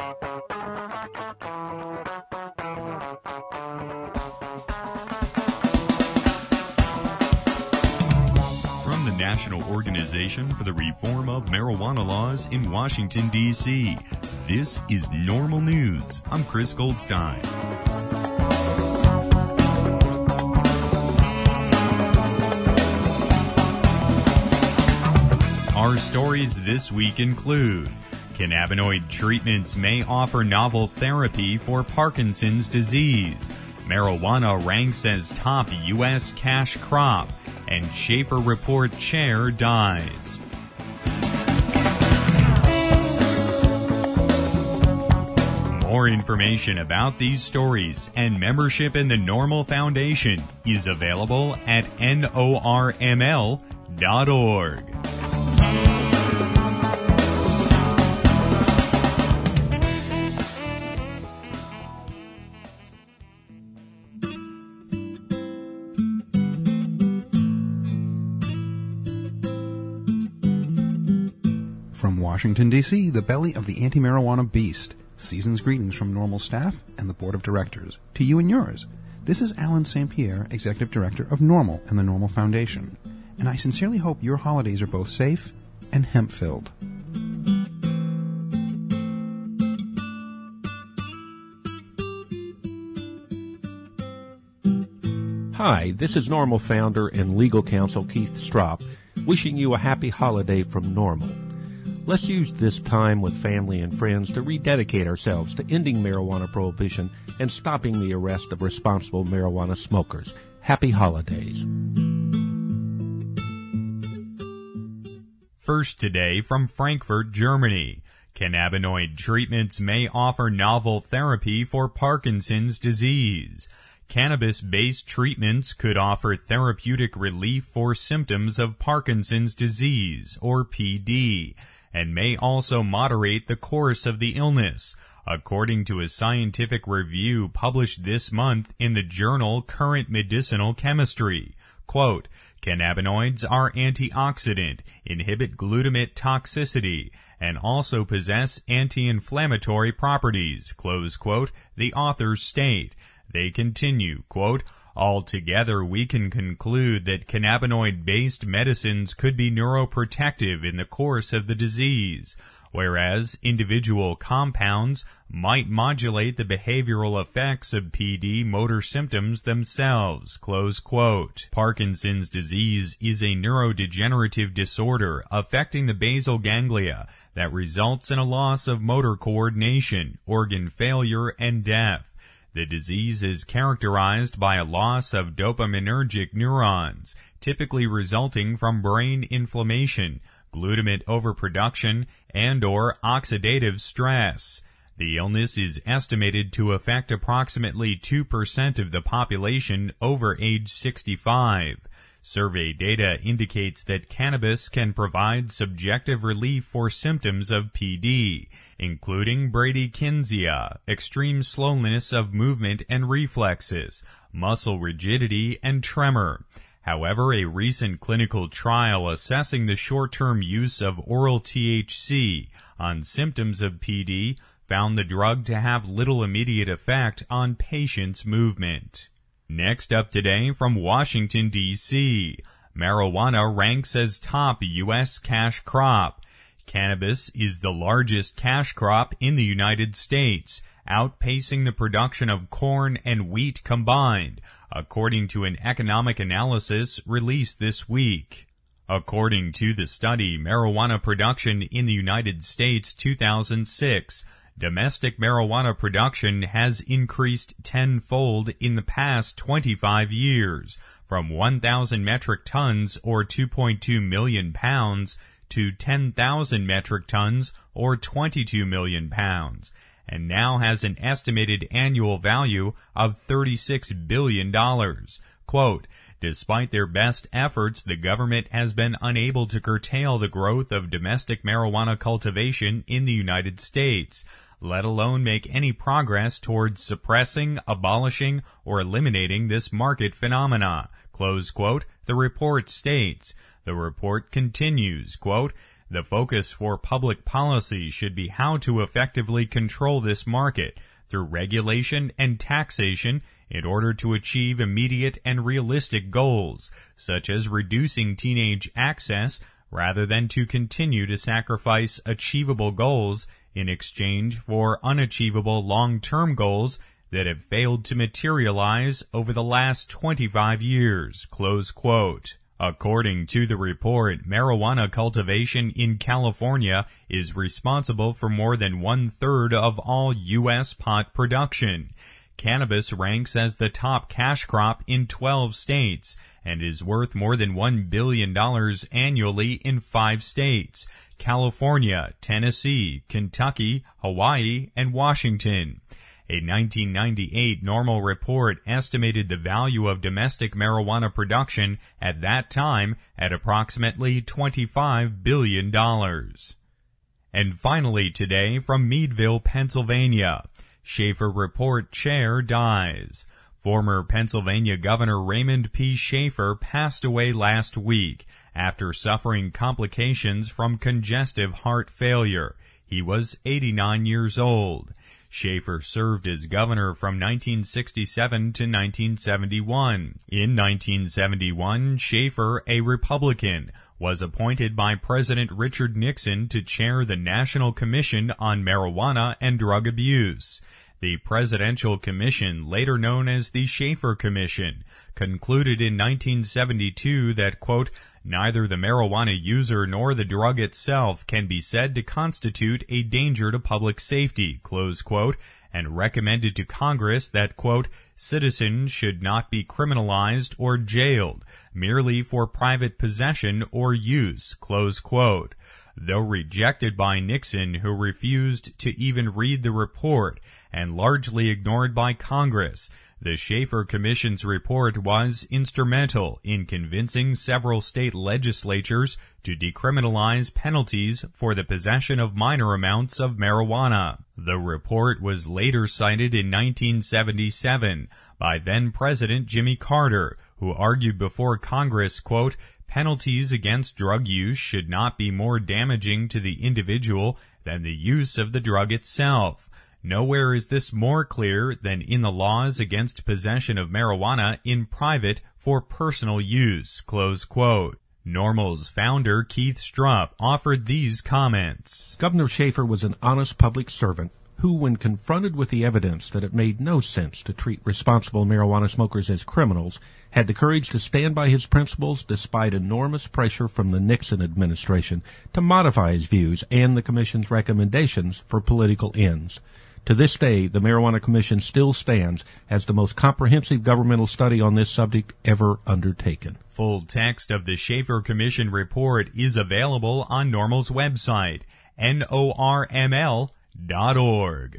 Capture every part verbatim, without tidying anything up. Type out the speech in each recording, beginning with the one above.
From the National Organization for the Reform of Marijuana Laws in Washington, D C, this is Normal News. I'm Chris Goldstein. Our stories this week include: cannabinoid treatments may offer novel therapy for Parkinson's disease. Marijuana ranks as top U S cash crop. And Schaefer Report chair dies. More information about these stories and membership in the Normal Foundation is available at N O R M L dot org. From Washington, D C, the belly of the anti-marijuana beast. Season's greetings from Normal staff and the Board of Directors. To you and yours. This is Alan Saint Pierre, Executive Director of Normal and the Normal Foundation. And I sincerely hope your holidays are both safe and hemp-filled. Hi, this is Normal founder and legal counsel Keith Strop, wishing you a happy holiday from Normal. Let's use this time with family and friends to rededicate ourselves to ending marijuana prohibition and stopping the arrest of responsible marijuana smokers. Happy holidays. First today from Frankfurt, Germany. Cannabinoid treatments may offer novel therapy for Parkinson's disease. Cannabis-based treatments could offer therapeutic relief for symptoms of Parkinson's disease, or P D, and may also moderate the course of the illness, according to a scientific review published this month in the journal Current Medicinal Chemistry. Quote, cannabinoids are antioxidant, inhibit glutamate toxicity, and also possess anti-inflammatory properties, close quote, the authors state. They continue, quote, altogether, we can conclude that cannabinoid-based medicines could be neuroprotective in the course of the disease, whereas individual compounds might modulate the behavioral effects of P D motor symptoms themselves, close quote. Parkinson's disease is a neurodegenerative disorder affecting the basal ganglia that results in a loss of motor coordination, organ failure, and death. The disease is characterized by a loss of dopaminergic neurons, typically resulting from brain inflammation, glutamate overproduction, and or oxidative stress. The illness is estimated to affect approximately two percent of the population over age sixty-five. Survey data indicates that cannabis can provide subjective relief for symptoms of P D, including bradykinesia, extreme slowness of movement and reflexes, muscle rigidity, and tremor. However, a recent clinical trial assessing the short-term use of oral T H C on symptoms of P D found the drug to have little immediate effect on patients' movement. Next up today from Washington, D C, marijuana ranks as top U S cash crop. Cannabis is the largest cash crop in the United States, outpacing the production of corn and wheat combined, according to an economic analysis released this week. According to the study, Marijuana Production in the United States two thousand six, domestic marijuana production has increased tenfold in the past twenty-five years, from one thousand metric tons or two point two million pounds to ten thousand metric tons or twenty-two million pounds, and now has an estimated annual value of thirty-six billion dollars. Quote, despite their best efforts, the government has been unable to curtail the growth of domestic marijuana cultivation in the United States, let alone make any progress towards suppressing, abolishing, or eliminating this market phenomena, close quote, the report states. The report continues, quote, The focus for public policy should be how to effectively control this market through regulation and taxation in order to achieve immediate and realistic goals, such as reducing teenage access, rather than to continue to sacrifice achievable goals in exchange for unachievable long-term goals that have failed to materialize over the last twenty-five years. Close quote. According to the report, marijuana cultivation in California is responsible for more than one-third of all U S pot production. Cannabis ranks as the top cash crop in twelve states and is worth more than one billion dollars annually in five states: California, Tennessee, Kentucky, Hawaii, and Washington. A nineteen ninety-eight NORML report estimated the value of domestic marijuana production at that time at approximately twenty-five billion dollars. And finally today, from Meadville, Pennsylvania, Schaefer Report Chair dies. Former Pennsylvania Governor Raymond P. Schaefer passed away last week after suffering complications from congestive heart failure. He was eighty-nine years old. Schaefer served as governor from nineteen sixty-seven to nineteen seventy-one. In nineteen seventy-one, Schaefer, a Republican, was appointed by President Richard Nixon to chair the National Commission on Marijuana and Drug Abuse. The Presidential Commission, later known as the Schaefer Commission, concluded in nineteen seventy-two that, quote, neither the marijuana user nor the drug itself can be said to constitute a danger to public safety, close quote, and recommended to Congress that, quote, citizens should not be criminalized or jailed merely for private possession or use, close quote. Though rejected by Nixon, who refused to even read the report, and largely ignored by Congress, the Schaefer Commission's report was instrumental in convincing several state legislatures to decriminalize penalties for the possession of minor amounts of marijuana. The report was later cited in nineteen seventy-seven by then-President Jimmy Carter, who argued before Congress, quote, penalties against drug use should not be more damaging to the individual than the use of the drug itself. Nowhere is this more clear than in the laws against possession of marijuana in private for personal use, close quote. NORML's founder, Keith Strupp, offered these comments. Governor Schaefer was an honest public servant who, when confronted with the evidence that it made no sense to treat responsible marijuana smokers as criminals, had the courage to stand by his principles despite enormous pressure from the Nixon administration to modify his views and the Commission's recommendations for political ends. To this day, the Marijuana Commission still stands as the most comprehensive governmental study on this subject ever undertaken. Full text of the Schaefer Commission report is available on NORML's website, N O R M L dot org.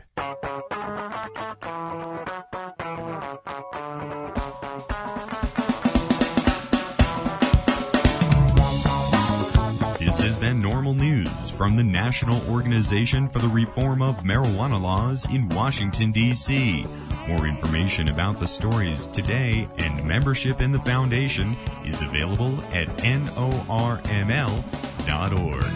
This has been NORML News from the National Organization for the Reform of Marijuana Laws in Washington, D C More information about the stories today and membership in the foundation is available at N O R M L dot org.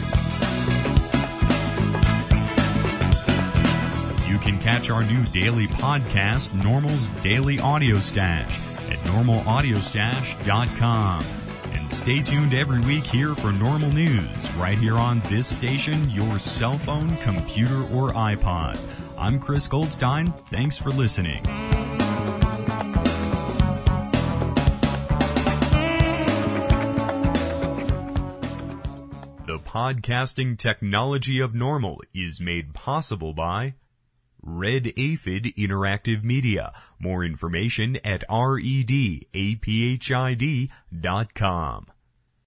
You can catch our new daily podcast, NORML's Daily Audio Stash, at normal audio stash dot com. And stay tuned every week here for NORML News, right here on this station, your cell phone, computer, or iPod. I'm Chris Goldstein. Thanks for listening. The podcasting technology of NORML is made possible by Red Aphid Interactive Media. More information at redaphid dot com.